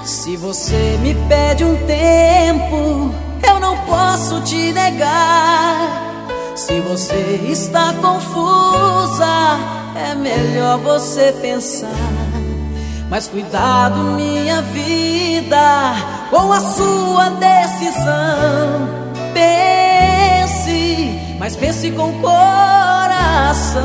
Se você me pede um tempo, eu não posso te negar. Se você está confusa, é melhor você pensar. Mas cuidado, minha vida, com a sua decisão. Pense, mas pense com coração.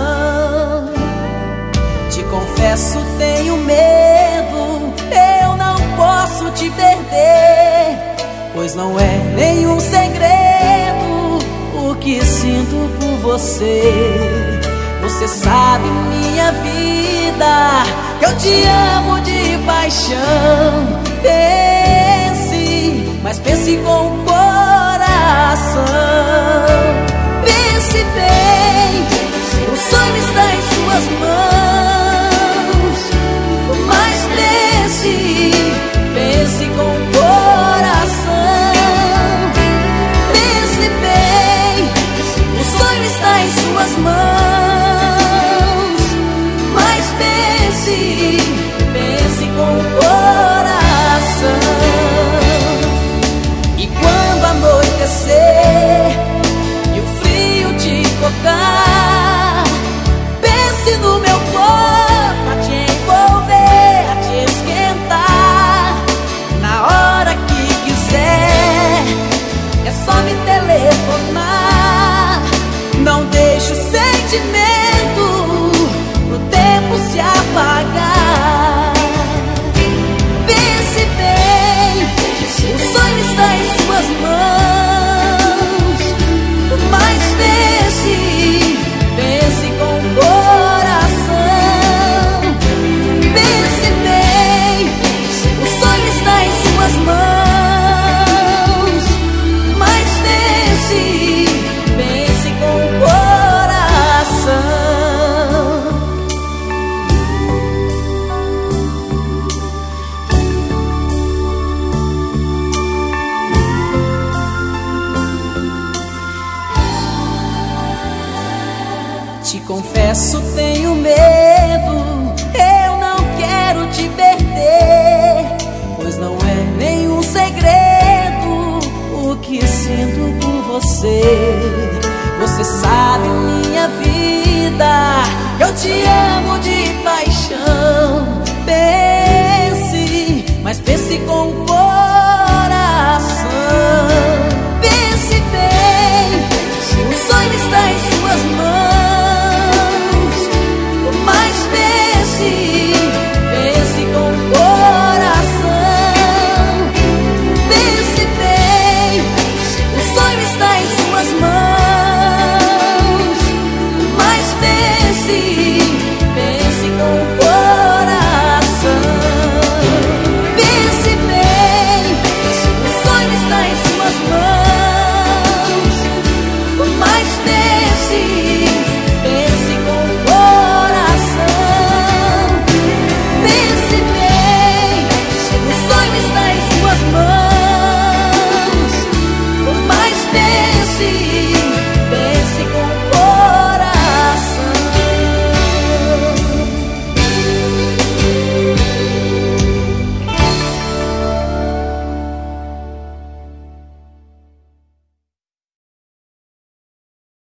Te confesso, tenho medo, eu não posso te perder, pois não é nenhum segredo o que sinto por você. Você sabe, minha vida, que eu te amo de paixão. Pense, mas pense com o coração. Pense bem, o sonho está em suas mãos. Mas pense, pense com o coração. Pense bem, o sonho está em suas mãos. Mas pense, pense com o coração. E quando anoitecer e o frio te tocar, pense no meu corpo a te envolver, a te esquentar. Na hora que quiser, é só me telefonar. Não deixe o sentimento pro tempo se apagar. Pense bem, o sonho está em suas mãos. Mas pense, pense com o coração. Pense bem, o sonho está em suas mãos. Mas pense, pense com o coração. Te confesso,